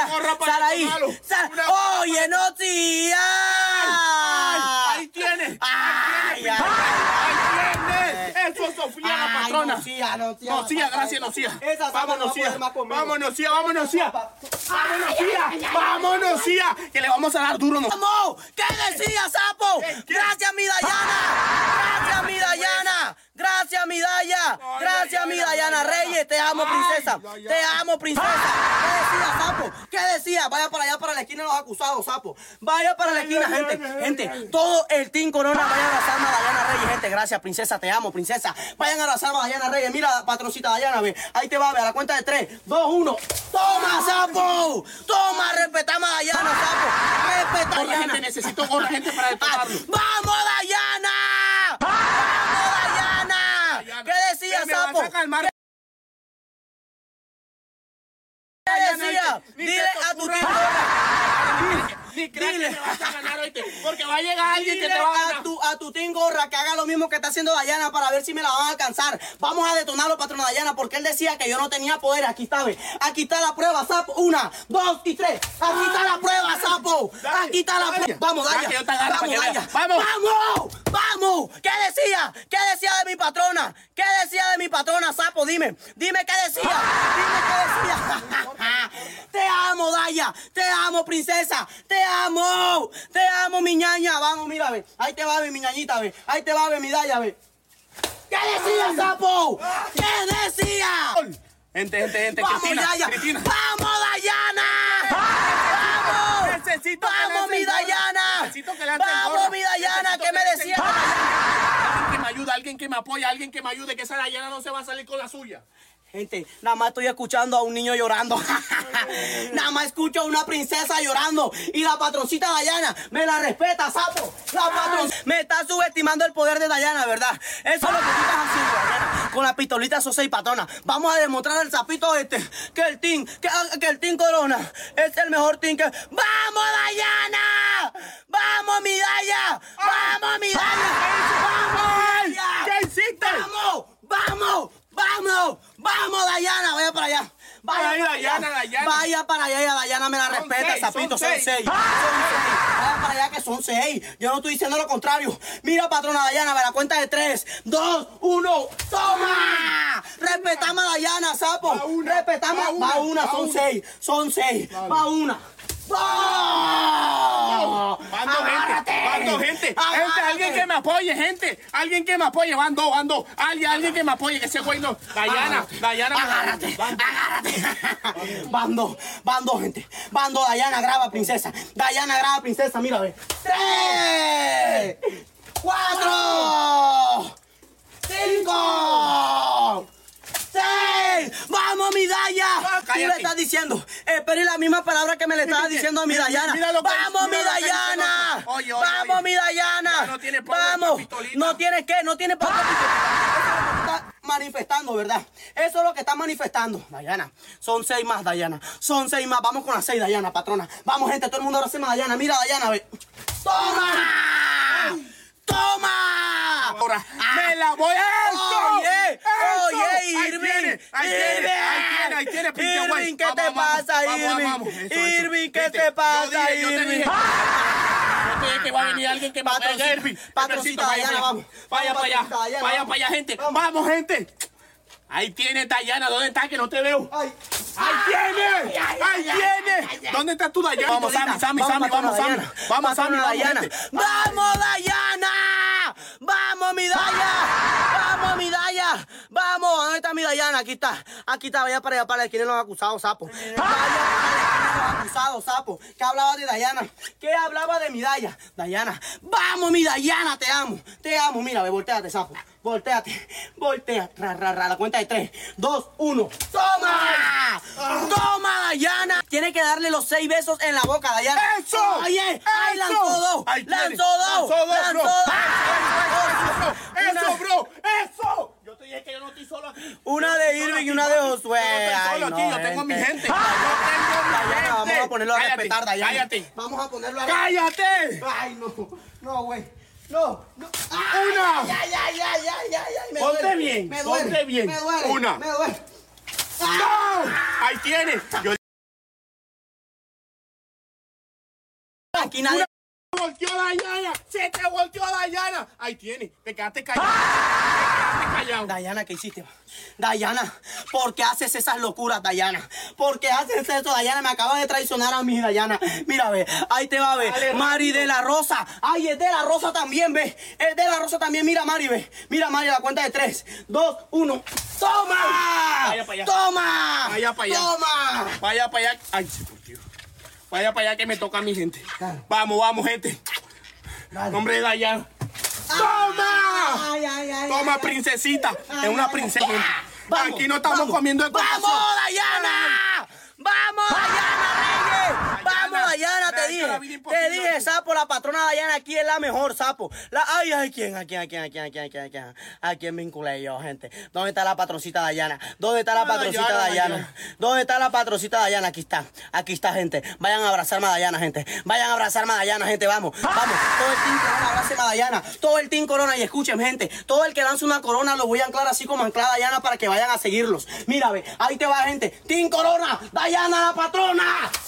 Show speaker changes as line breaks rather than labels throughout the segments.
Sal ahí. Oye, no, tía.
Ahí tiene. Ahí tiene. Eso es Sofía, la patrona.
No,
Tía, gracias, no, tía. Vámonos, tía.
Vámonos,
tía. Vámonos, tía. Que le vamos a dar duro.
¡Vamos! ¿Qué decía, sapo? Gracias, mi Dayana. Gracias, mi Dayana. Gracias, mi Daya. Gracias, mi Dayana Reyes. Te amo, princesa. Te amo, princesa. ¿Qué decía, sapo? ¿Qué decía? Vaya para allá, para la esquina de los acusados, sapo. Vaya para la esquina, gente. Gente, todo el Team Corona vaya a abrazarme a Dayana Reyes, gente. Gracias, princesa. Te amo, princesa. Vayan a abrazarme a Dayana Reyes. Mira, patroncita Dayana, ve. Ahí te va, ve. A la cuenta de 3, 2, 1. ¡Toma, sapo! ¡Toma! Respetame a Dayana, sapo. Respeta a Dayana.
Necesito gorra, gente, para detonarlo.
¡Vamos, Dayana! ¡Vamos, Dayana! ¿Qué decía, sapo? ¿Qué decía? Dile a tu tío.
Dile, me vas a ganar, oíste, porque va a llegar alguien que te va a ganar.
A tu Team Gorra que haga lo mismo que está haciendo Dayana para ver si me la van a alcanzar. Vamos a detonarlo, patrona Dayana, porque él decía que yo no tenía poder. Aquí está, ve. Aquí está la prueba, sapo. 1, 2 y 3. Aquí está la prueba, sapo. Aquí está la prueba. Vamos, Daya. Vamos, Daya. Vamos. Vamos. ¿Qué decía? ¿Qué decía de mi patrona? ¿Qué decía de mi patrona, sapo? Dime qué decía. Dime qué decía. Te amo, Daya. Te amo, princesa. Te amo, mi ñaña. Vamos, mira, ve. Ahí te va, ve, mi ñañita, ve. Ahí te va, ve, mi Daya, ve. ¿Qué decía, sapo? ¿Qué decía?
Gente,
Vamos, Daya.
Cristina.
Vamos, Dayana. Vamos.
Necesito
Vamos, mi Dayana.
Necesito que lancen
Vamos,
gorra.
mi Dayana. ¿Qué me decía?
Alguien que me ayude, alguien que me apoye, alguien que me ayude, que esa Dayana no se va a salir con la suya.
Gente, nada más estoy escuchando a un niño llorando. Nada más escucho a una princesa llorando. Y la patroncita Dayana me la respeta, sapo. La patrón me está subestimando el poder de Dayana, ¿verdad? Eso es lo que tú estás haciendo, Dayana. Con la pistolita Sosa y Patona. Vamos a demostrar al sapito que el team Corona es el mejor team que... ¡Vamos, Dayana! ¡Vamos, mi Daya! ¡Vamos, mi Daya! ¡Vamos, Daya!
¿Qué hiciste?
¡Vamos, Dayana! Vaya para allá.
Dayana.
Vaya para allá, Dayana me la respeta, sapito. Son 6. Vaya para allá que son 6. Yo no estoy diciendo lo contrario. Mira, patrona Dayana, a la cuenta de 3, 2, 1. ¡Toma! Respetame a Dayana, sapo. Respetame. Va una, son 6. Va una. ¡Oh!
Van dos, gente. Alguien que me apoye, gente. Alguien que me apoye. Van dos. Alguien que me apoye, que ese güey no. Dayana.
Agárrate. Van dos, gente. Van dos, Dayana, graba, princesa. Mira, ve. 3, 4, 5, 6. ¡Vamos, mi Daya! ¿Qué le estás diciendo? Espere la misma palabra que me le estabas diciendo a mi Dayana. ¡Vamos, mi Dayana! ¡Vamos, mi Dayana! ¡Vamos! ¿No tienes qué? ¿No tienes para qué? Está manifestando, ¿verdad? Eso es lo que está manifestando, Dayana. Son 6 más, Dayana. Son 6 más. Vamos con las 6, Dayana, patrona. Vamos, gente, todo el mundo ahora se llama Dayana. Mira, Dayana, ve. ¡Toma!
Ahora me la voy a...
Oye, Irving.
Ahí tiene, pinche güey.
Irving, ¿qué te pasa, Irving? Irving, ¿qué te pasa, Irving?
Yo dije que va a venir alguien que me apoye, Irving.
Patroncita Dayana, vamos.
Vaya para allá, gente. Vamos, gente. Ahí tiene Dayana. ¿Dónde está? Que no te veo. ¡Ahí tiene! ¿Dónde está tu Dayana? Vamos, Sammy. Vamos, Dayana.
¡Vamos, Dayana! ¡Vamos, mi Daya! ¡Vamos! ¿Dónde está mi Dayana? Aquí está. Vaya para allá, para la esquina de los acusados, sapo. Vaya para la esquina de los acusados, sapo. ¿Qué hablaba de Dayana? ¿Qué hablaba de mi Daya? Dayana. ¡Vamos, mi Dayana! Te amo. Mira, ve, volteate, sapo. Voltea. La cuenta de 3, 2, 1. ¡Toma! ¡Toma, Dayana! Tiene que darle los 6 besos en la boca, Dayana.
¡Eso!
Oye, ¡ay, lanzó 2! ¡Lanzó 2!
¡Eso, bro! ¡Eso! Yo te dije que yo no estoy solo aquí.
Una de Irving y una de Josué.
Yo estoy solo aquí, yo tengo mi gente.
Dayana, vamos a ponerlo a respetar, Dayana.
Cállate.
Vamos a ponerlo a
respetar. ¡Cállate!
Ay, no, güey. No.
¡Una!
Me
Ponte
duele.
bien.
Me duele.
Una.
Me duele.
¡No! Ahí tiene.
Aquí nadie...
volteó Dayana, se te volteó Dayana. Ahí tiene, te quedaste callado. Te quedaste callado.
Dayana, ¿qué hiciste? Dayana, ¿por qué haces esas locuras, Dayana? ¿Por qué haces eso, Dayana? Me acabas de traicionar a mí, Dayana. Mira, ve, ahí te va, ve.
Dale,
Mari de la Rosa. Ay, es de la Rosa también, ve. Es de la Rosa también. Mira, Mari, ve. Mira, Mari, a la cuenta de 3, 2, 1. ¡Toma!
Vaya para allá.
¡Toma!
Vaya para allá.
¡Toma!
Vaya para allá. Ay, se volteó. Vaya para allá que me toca a mi gente.
Dale.
Vamos, vamos, gente.
Dale.
Nombre de Dayana. ¡Toma!
Ay, ay, ay,
Toma,
ay,
princesita.
ay,
Es una
ay,
princesa.
Vamos,
Aquí no estamos
vamos.
comiendo de compasión.
¡Vamos, Dayana! ¡Vamos, Dayana, Reyes! ¡Vamos, Dayana!
me
Te
ha hecho la vida
dije,
imposible.
te dije, sapo, la patrona Dayana aquí es la mejor, sapo. Ay, ay, ¿quién? ¿A quién me vinculé yo, gente? ¿Dónde está la patroncita Dayana? ¿Dónde está la patroncita
Dayana,
Dayana? ¿Dónde está la patroncita Dayana? Aquí está, gente. Vayan a abrazarme a Dayana, gente. Vayan a abrazarme a Dayana, gente. Vamos, vamos. Todo el team Corona, abracen a Dayana. Todo el team Corona, y escuchen, gente. Todo el que lance una corona lo voy a anclar así como anclar a Dayana para que vayan a seguirlos. Mira, ve, ahí te va, gente. Team Corona, Dayana la patrona.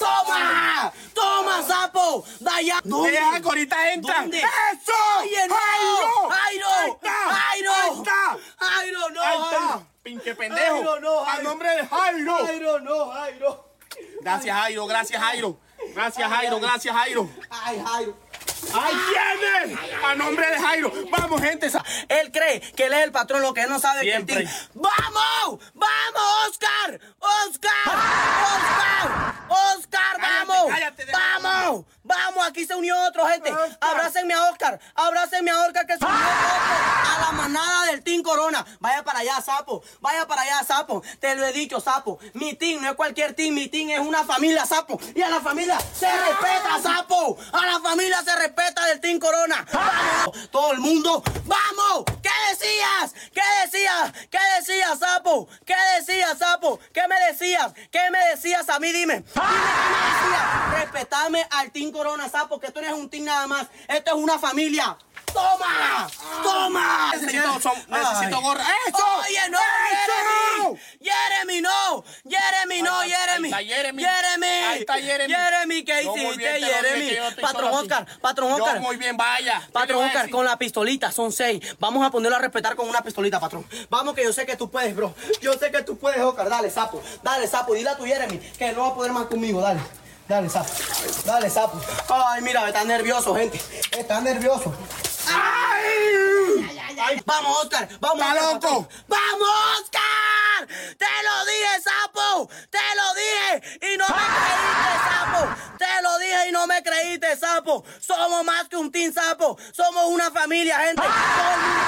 ¡Toma! ¡Toma, sapo! Dayana.
Deja que ahorita entran.
¿Dónde?
¡Eso!
¡Oye, no!
¡Jairo!
¡Jairo!
¡Ahí está!
¡Jairo!
¡Ahí está!
¡Jairo, no!
¡Ahí está!
Jairo.
¡Pinche pendejo!
Jairo, no,
¡A
Jairo.
nombre de Jairo!
Jairo, no, Jairo.
Gracias, Jairo. Gracias, Jairo. Gracias, Jairo. Gracias, Jairo.
Ay, Jairo.
¡Ahí tiene! ¡A nombre de Jairo! ¡Vamos, gente!
Él cree que él es el patrón, lo que él no sabe
Siempre.
que el team. ¡Vamos! ¡Vamos, Oscar! ¡Oscar! ¡Oscar! ¡Oscar, vamos!
cállate, deja-
¡Vamos! ¡Vamos! Aquí se unió otro, gente.
Oscar.
Abrácenme a Oscar. Abrácenme a Oscar que se unió otro a la manada del Team Corona. Vaya para allá, sapo. Vaya para allá, sapo. Te lo he dicho, sapo. Mi team no es cualquier team. Mi team es una familia, sapo. Y a la familia se respeta, sapo. A la familia se respeta del Team Corona. ¡Vamos! Todo el mundo. ¡Vamos! ¿Qué decías? ¿Qué decías? ¿Qué decías, sapo? ¿Qué decías, sapo? ¿Qué me decías? ¿Qué me decías a mí? Dime. Dime qué me decías. Respetame al Team Corona, sapo, que esto no es un team nada más. Esto es una familia. ¡Toma! ¡Toma!
Necesito gorra. ¡Eso!
¡Oye, no!
¡Eso!
¡Jeremy, no! ¡Jeremy, no! ¡Jeremy!
Ahí está Jeremy.
¡Jeremy!
Ahí está Jeremy.
¡Jeremy! ¿Qué
Yo muy
hiciste,
bien, te lo dije
Jeremy?
que yo estoy
Patrón
solo aquí.
Oscar, Patrón Oscar.
Yo muy bien, vaya. ¿Qué le
Patrón
voy a
Oscar,
decir?
con la pistolita, son 6. Vamos a ponerlo a respetar con una pistolita, patrón. Vamos, que yo sé que tú puedes, bro. Yo sé que tú puedes, Oscar. Dale, sapo. Dale, sapo. Dile a tu Jeremy que no va a poder más conmigo. Dale. Dale, sapo. Dale, sapo. Ay, mira, está nervioso, gente. Está nervioso.
¡Ay!
Vamos, Oscar. Vamos,
¡Está
Oscar,
loco!
patrón. ¡Vamos, Oscar! ¡Te lo dije, sapo! ¡Te lo dije! ¡Y no me creíste, sapo! ¡Te lo dije y no me creíste, sapo! Somos más que un team, sapo. Somos una familia, gente. Todo el mundo